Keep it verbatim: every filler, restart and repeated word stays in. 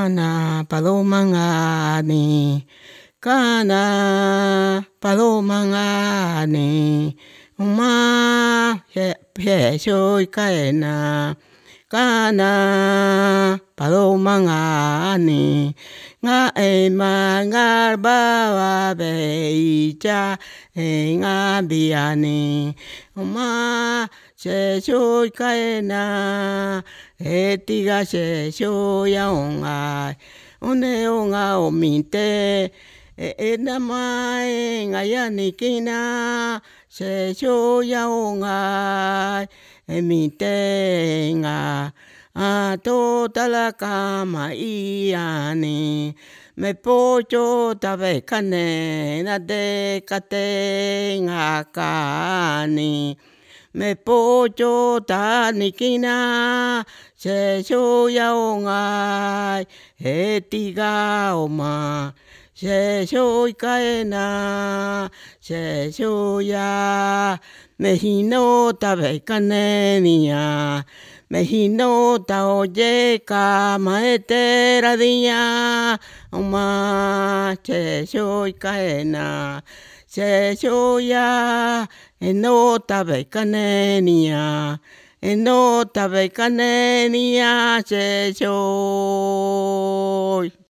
Kana paloma ngani, kana paloma ngani, uma he he soy kaena, kana paloma ngani, nga ema nga bawa beija nga biani, uma se soy kaena, etiga se soy aonga, one onga ominte, e namai nga yanikina, se soy aonga, emite nga, a tota la cama iani, me pocho tabe kane na de kate nga kani. Me pocho tanikina se soya ongai etiga oma se soy kaena se soya mejino tabe kanenia mejino ta oye kama etera dia oma se soy kaena se soya eno tabe kanenia eno tabe kanenia se soy